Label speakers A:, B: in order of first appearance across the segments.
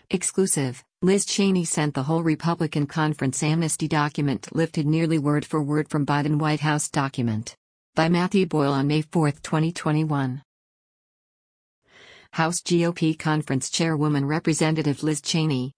A: Exclusive, Liz Cheney sent the whole Republican conference amnesty document lifted nearly word for word from Biden White House document. By Matthew Boyle on May 4, 2021. House GOP Conference Chairwoman Representative Liz Cheney,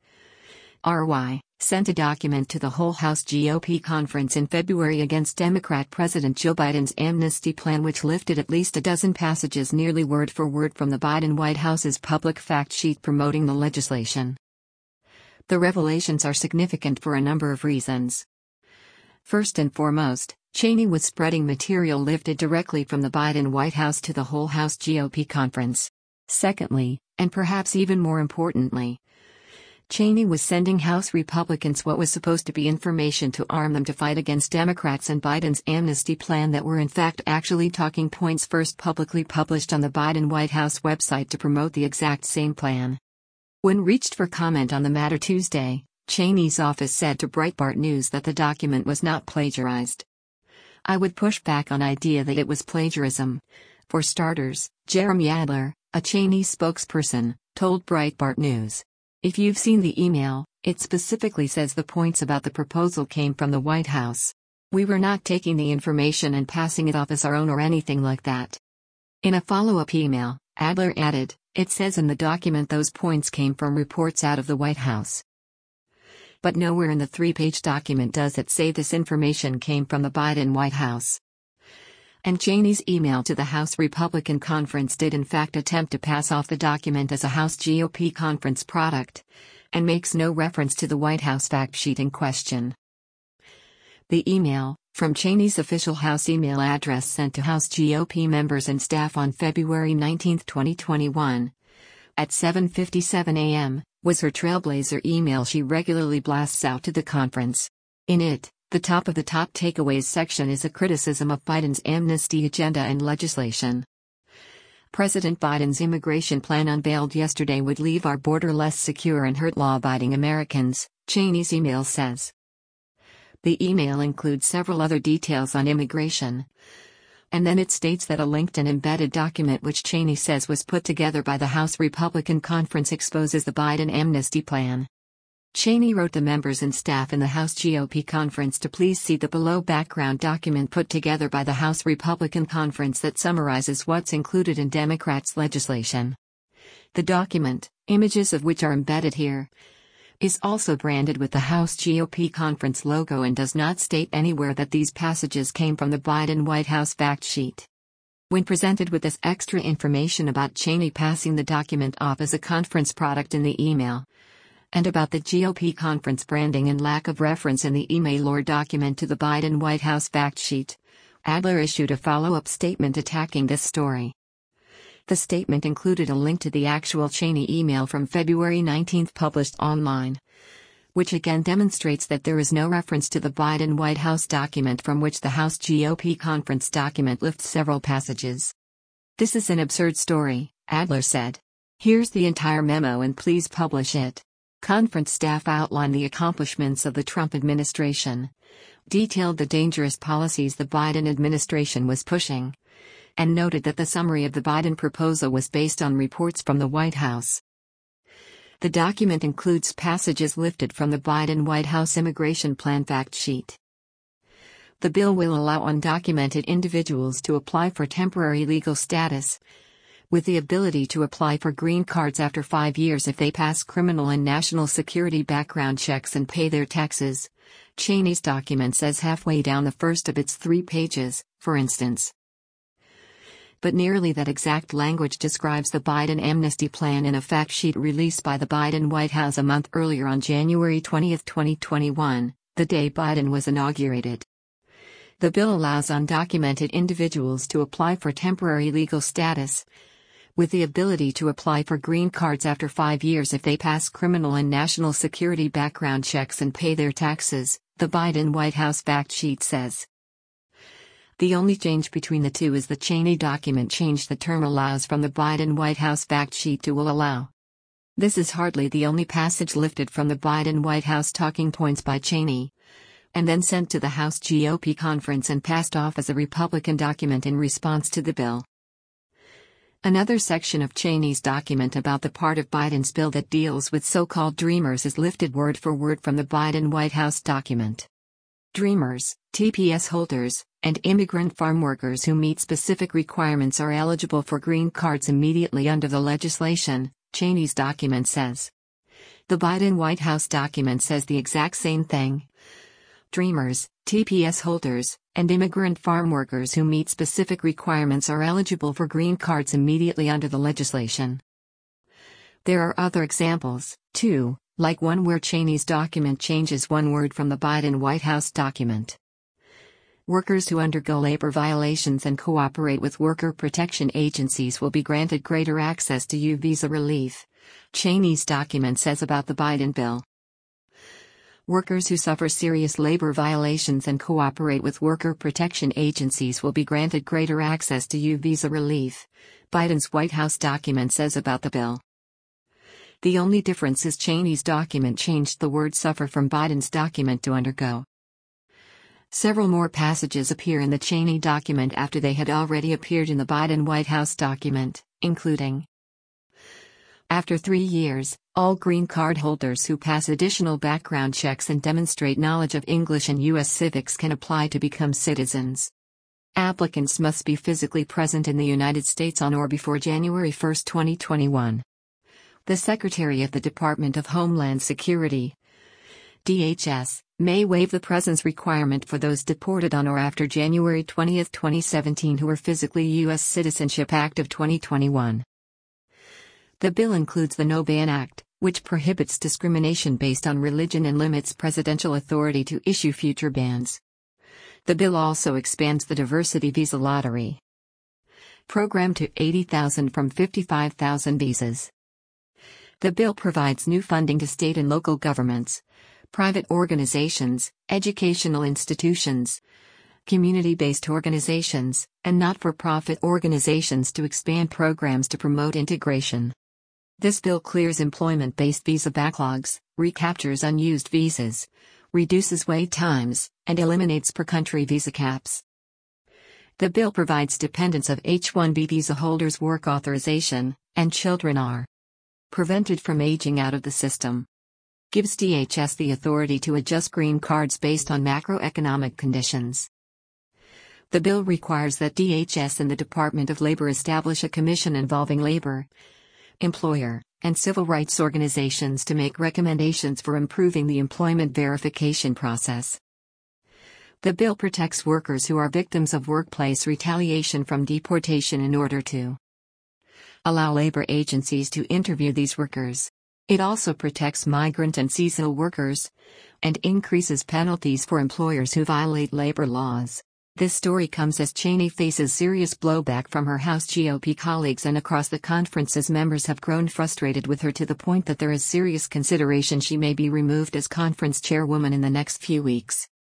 A: RY, sent a document to the whole House GOP conference in February against Democrat President Joe Biden's amnesty plan, which lifted at least a dozen passages nearly word for word from the Biden White House's public fact sheet promoting the legislation. The revelations are significant for a number of reasons. First and foremost, Cheney was spreading material lifted directly from the Biden White House to the whole House GOP conference. Secondly, and perhaps even more importantly, Cheney was sending House Republicans what was supposed to be information to arm them to fight against Democrats and Biden's amnesty plan that were in fact actually talking points first publicly published on the Biden White House website to promote the exact same plan. When reached for comment on the matter Tuesday, Cheney's office said to Breitbart News that the document was not plagiarized. "I would push back on idea that it was plagiarism. For starters," Jeremy Adler, a Cheney spokesperson, told Breitbart News. "If you've seen the email, it specifically says the points about the proposal came from the White House. We were not taking the information and passing it off as our own or anything like that." In a follow-up email, Adler added, "It says in the document those points came from reports out of the White House. But nowhere in the 3-page document does it say this information came from the Biden White House." And Cheney's email to the House Republican conference did in fact attempt to pass off the document as a House GOP conference product, and makes no reference to the White House fact sheet in question. The email, from Cheney's official House email address sent to House GOP members and staff on February 19, 2021, at 7:57 a.m., was her trailblazer email she regularly blasts out to the conference. In it, the top of the top takeaways section is a criticism of Biden's amnesty agenda and legislation. "President Biden's immigration plan unveiled yesterday would leave our border less secure and hurt law-abiding Americans," Cheney's email says. The email includes several other details on immigration. And then it states that a linked and embedded document which Cheney says was put together by the House Republican conference exposes the Biden amnesty plan. Cheney wrote the members and staff in the House GOP conference to please see the below background document put together by the House Republican conference that summarizes what's included in Democrats' legislation. The document, images of which are embedded here, is also branded with the House GOP conference logo and does not state anywhere that these passages came from the Biden White House fact sheet. When presented with this extra information about Cheney passing the document off as a conference product in the email, and about the GOP conference branding and lack of reference in the email or document to the Biden White House fact sheet, Adler issued a follow-up statement attacking this story. The statement included a link to the actual Cheney email from February 19 published online, which again demonstrates that there is no reference to the Biden White House document from which the House GOP conference document lifts several passages. "This is an absurd story," Adler said. "Here's the entire memo and please publish it." Conference staff outlined the accomplishments of the Trump administration, detailed the dangerous policies the Biden administration was pushing, and noted that the summary of the Biden proposal was based on reports from the White House. The document includes passages lifted from the Biden White House immigration plan fact sheet. The bill will allow undocumented individuals to apply for temporary legal status, with the ability to apply for green cards after 5 years if they pass criminal and national security background checks and pay their taxes, Cheney's document says halfway down the first of its 3 pages, for instance. But nearly that exact language describes the Biden amnesty plan in a fact sheet released by the Biden White House a month earlier on January 20, 2021, the day Biden was inaugurated. The bill allows undocumented individuals to apply for temporary legal status, with the ability to apply for green cards after 5 years if they pass criminal and national security background checks and pay their taxes, the Biden White House fact sheet says. The only change between the two is the Cheney document changed the term allows from the Biden White House fact sheet to will allow. This is hardly the only passage lifted from the Biden White House talking points by Cheney, and then sent to the House GOP conference and passed off as a Republican document in response to the bill. Another section of Cheney's document about the part of Biden's bill that deals with so-called Dreamers is lifted word for word from the Biden White House document. Dreamers, TPS holders, and immigrant farm workers who meet specific requirements are eligible for green cards immediately under the legislation, Cheney's document says. The Biden White House document says the exact same thing. Dreamers, TPS holders, and immigrant farm workers who meet specific requirements are eligible for green cards immediately under the legislation. There are other examples, too, like one where Cheney's document changes one word from the Biden White House document. Workers who undergo labor violations and cooperate with worker protection agencies will be granted greater access to U visa relief, Cheney's document says about the Biden bill. Workers who suffer serious labor violations and cooperate with worker protection agencies will be granted greater access to U visa relief, Biden's White House document says about the bill. The only difference is Cheney's document changed the word suffer from Biden's document to undergo. Several more passages appear in the Cheney document after they had already appeared in the Biden White House document, including: after 3 years, all green card holders who pass additional background checks and demonstrate knowledge of English and U.S. civics can apply to become citizens. Applicants must be physically present in the United States on or before January 1, 2021. The Secretary of the Department of Homeland Security, DHS, may waive the presence requirement for those deported on or after January 20, 2017 who are physically U.S. Citizenship Act of 2021. The bill includes the No Ban Act, which prohibits discrimination based on religion and limits presidential authority to issue future bans. The bill also expands the diversity visa lottery program to 80,000 from 55,000 visas. The bill provides new funding to state and local governments, private organizations, educational institutions, community-based organizations, and not-for-profit organizations to expand programs to promote integration. This bill clears employment-based visa backlogs, recaptures unused visas, reduces wait times, and eliminates per-country visa caps. The bill provides dependents of H-1B visa holders work authorization, and children are prevented from aging out of the system. Gives DHS the authority to adjust green cards based on macroeconomic conditions. The bill requires that DHS and the Department of Labor establish a commission involving labor, employer, and civil rights organizations to make recommendations for improving the employment verification process. The bill protects workers who are victims of workplace retaliation from deportation in order to allow labor agencies to interview these workers. It also protects migrant and seasonal workers and increases penalties for employers who violate labor laws. This story comes as Cheney faces serious blowback from her House GOP colleagues and across the conference as members have grown frustrated with her to the point that there is serious consideration she may be removed as conference chairwoman in the next few weeks.